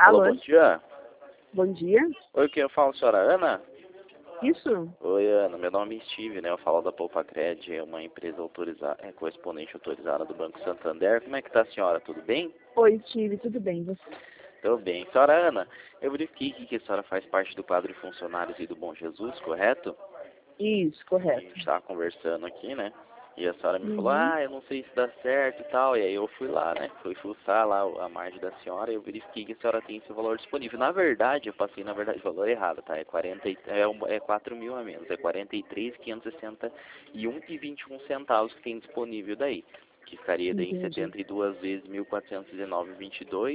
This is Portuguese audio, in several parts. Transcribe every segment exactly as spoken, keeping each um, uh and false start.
Alô, Alô, bom dia. bom dia. Oi, quem eu falo, senhora Ana? Isso? Oi, Ana, meu nome é Steve, né? Eu falo da Poupacred, é uma empresa autorizada, é correspondente autorizada do Banco Santander. Como é que tá a senhora? Tudo bem? Oi, Steve, tudo bem? Você? Tudo bem. Senhora Ana, eu verifiquei aqui que a senhora faz parte do quadro de funcionários e do Bom Jesus, correto? Isso, A correto. gente estava conversando aqui, né? E a senhora me falou, Uhum. ah, eu não sei se dá certo e tal. E aí eu fui lá, né? Fui fuçar lá a margem da senhora e eu verifiquei que a senhora tem esse valor disponível. Na verdade, eu passei, na verdade, o valor errado, tá? É, quarenta, e- é, um- é quatro mil a menos. É quarenta e três mil quinhentos e sessenta e um e vinte e um centavos que tem disponível daí. Que ficaria daí em Entendi. setenta e duas vezes mil quatrocentos e dezenove vírgula vinte e dois.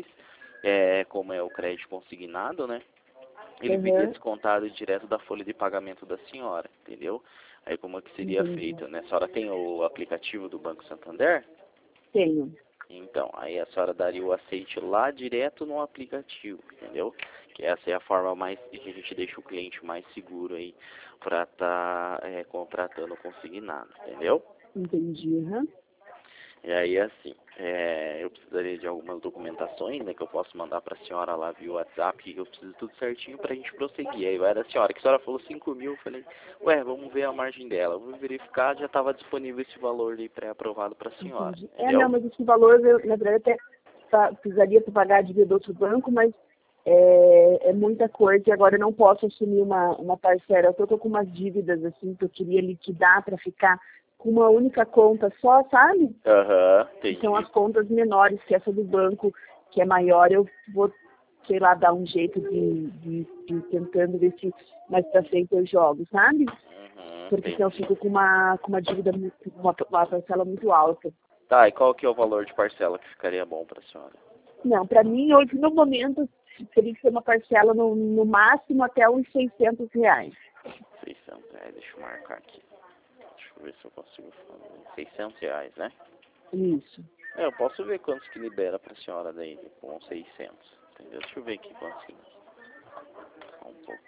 É, como é o crédito consignado, né? Ele viria Uhum. descontado direto da folha de pagamento da senhora, entendeu? Aí como é que seria Entendi. feito, né? A senhora tem o aplicativo do Banco Santander? Tenho. Então, aí a senhora daria o aceite lá direto no aplicativo, entendeu? Que essa é a forma mais que a gente deixa o cliente mais seguro aí para estar tá, é, contratando consignado, entendeu? Entendi. Uhum. E aí, assim, é, eu precisaria de algumas documentações, né, que eu posso mandar para a senhora lá via WhatsApp, que eu preciso tudo certinho para a gente prosseguir. Aí vai da senhora, que a senhora falou cinco mil, eu falei, ué, vamos ver a margem dela. Eu vou verificar, já estava disponível esse valor ali pré-aprovado para a senhora, Entendi. É, não, entendeu? mas esse valor, eu, na verdade, até tá, precisaria para pagar a dívida do outro banco, mas é, é muita coisa e agora eu não posso assumir uma, uma parcela. Eu estou com umas dívidas, assim, que eu queria liquidar para ficar com uma única conta só, sabe? Aham, São entendi. as contas menores, que essa do banco, que é maior, eu vou, sei lá, dar um jeito de, de, de tentando ver se mais pra frente eu jogo, sabe? Uhum, Porque senão eu entendi. fico com uma, com uma dívida, muito- uma, uma parcela muito alta. Tá, e qual que é o valor de parcela que ficaria bom para a senhora? Não, para mim, hoje, no momento, teria que ser uma parcela no, no máximo até uns seiscentos reais. seiscentos reais, deixa eu marcar aqui. Deixa eu ver se eu consigo fazer. seiscentos reais, né? Isso. É, eu posso ver quantos que libera pra senhora daí, com seiscentos, entendeu? Deixa eu ver aqui quantos que... Só um pouco.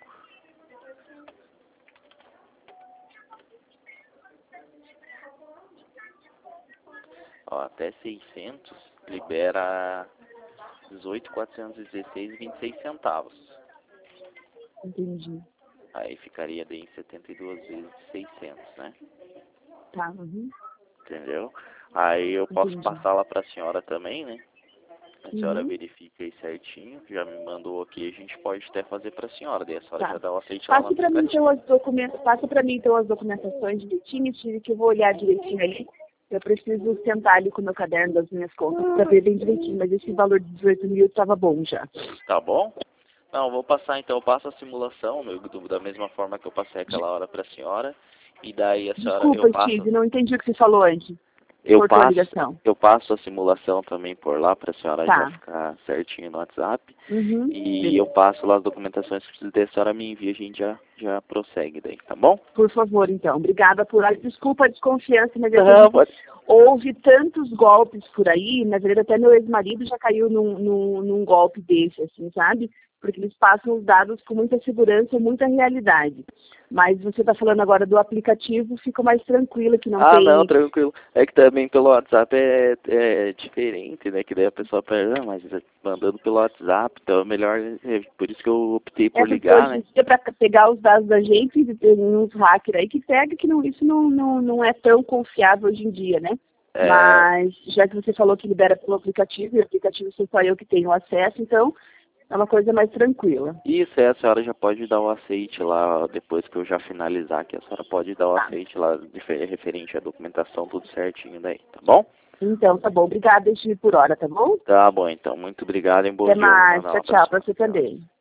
Ó, até seiscentos libera dezoito mil quatrocentos e dezesseis e vinte e seis centavos. Entendi. Aí ficaria daí em setenta e duas vezes seiscentos, né? Tá, uhum. Entendeu? Aí eu posso Entendi. passar lá pra senhora também, né? A senhora Uhum. verifica aí certinho, já me mandou aqui, a gente pode até fazer pra senhora, daí a senhora já Tá. dá o aceite lá no Passa para mim então aplicativo. as documentos, passa para mim então as documentações direitinho, Steve, que eu vou olhar direitinho ali. Eu preciso sentar ali com o meu caderno das minhas contas para ver bem direitinho, mas esse valor de dezoito mil estava bom já. Tá bom? Não, eu vou passar então, eu passo a simulação no YouTube da mesma forma que eu passei aquela hora pra senhora. E daí a senhora, eu Desculpa, passo, Steve, não entendi o que você falou antes. eu Cortou a passo, ligação. eu passo a simulação também por lá pra senhora já Tá. ficar certinho no WhatsApp. Uhum. E eu Beleza. passo lá as documentações que precisa ter, a senhora me envia, a gente já, já prossegue daí, tá bom? Por favor, então. Obrigada por... Desculpa a desconfiança, mas é que a Não, gente pode. houve tantos golpes por aí, na verdade até meu ex-marido já caiu num, num, num golpe desse, assim, sabe? Porque eles passam os dados com muita segurança e muita realidade. Mas você está falando agora do aplicativo, fica mais tranquila, que não Ah, não, tem... tranquilo. É que também pelo WhatsApp é, é diferente, né? Que daí a pessoa perde, ah, mas mandando pelo WhatsApp, então é melhor, é por isso que eu optei É por porque ligar, hoje em né? dia, para pegar os dados da gente, tem uns hackers aí que pega, que não, isso não, não, não é tão confiável hoje em dia, né? É, Mas, já que você falou que libera pelo aplicativo, e o aplicativo sou só eu que tenho acesso, então é uma coisa mais tranquila. isso, é, a senhora já pode dar o aceite lá, depois que eu já finalizar aqui, a senhora pode dar o Tá. aceite lá, difer- referente à documentação, tudo certinho daí, tá bom? Então, tá bom. Obrigada, Steve, por hora, tá bom? Tá bom, então, muito obrigado e bom Até dia, vou mais. mandar Tchau, lá pra tchau. Pra senhora. você Tchau. também.